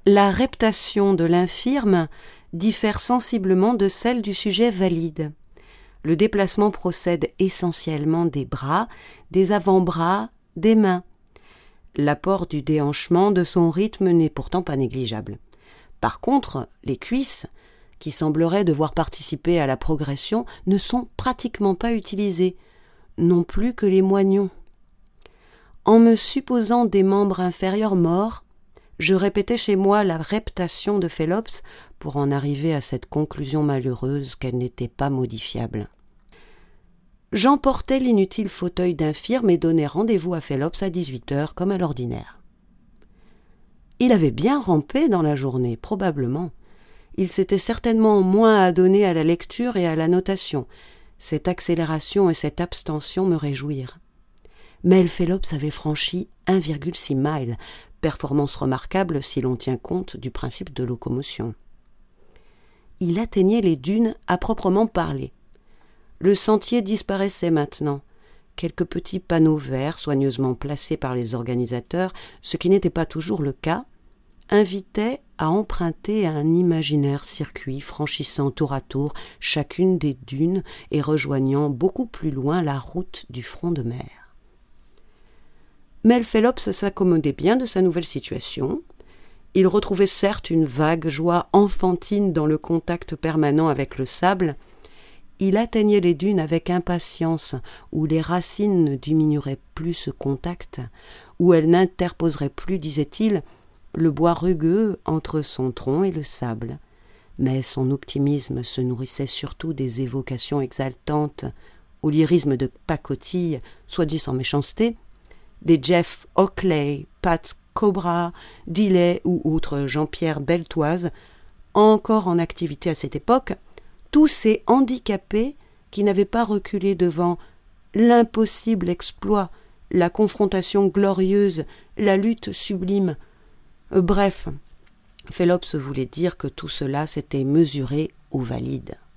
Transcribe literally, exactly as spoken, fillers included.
La reptation de l'infirme diffère sensiblement de celle du sujet valide. Le déplacement procède essentiellement des bras, des avant-bras, des mains. L'apport du déhanchement de son rythme n'est pourtant pas négligeable. Par contre, les cuisses, qui sembleraient devoir participer à la progression, ne sont pratiquement pas utilisées, non plus que les moignons. En me supposant des membres inférieurs morts, je répétais chez moi la reptation de Phélops pour en arriver à cette conclusion malheureuse qu'elle n'était pas modifiable. J'emportai l'inutile fauteuil d'infirme et donnai rendez-vous à Phélops à dix-huit heures comme à l'ordinaire. Il avait bien rampé dans la journée, probablement. Il s'était certainement moins adonné à la lecture et à la notation. Cette accélération et cette abstention me réjouirent. Mais Phélops avait franchi un virgule six miles, performance remarquable si l'on tient compte du principe de locomotion. Il atteignait les dunes à proprement parler. Le sentier disparaissait maintenant. Quelques petits panneaux verts, soigneusement placés par les organisateurs, ce qui n'était pas toujours le cas, invitaient à emprunter un imaginaire circuit franchissant tour à tour chacune des dunes et rejoignant beaucoup plus loin la route du front de mer. Mais Phélops s'accommodait bien de sa nouvelle situation. Il retrouvait certes une vague joie enfantine dans le contact permanent avec le sable. Il atteignait les dunes avec impatience, où les racines ne diminueraient plus ce contact, où elles n'interposeraient plus, disait-il, le bois rugueux entre son tronc et le sable. Mais son optimisme se nourrissait surtout des évocations exaltantes, au lyrisme de pacotille, soit dit sans méchanceté, des Jeff Oakley, Pat Cobra, Dillet ou autres Jean-Pierre Beltoise, encore en activité à cette époque, tous ces handicapés qui n'avaient pas reculé devant l'impossible exploit, la confrontation glorieuse, la lutte sublime. Bref, Phélops voulait dire que tout cela s'était mesuré au valide.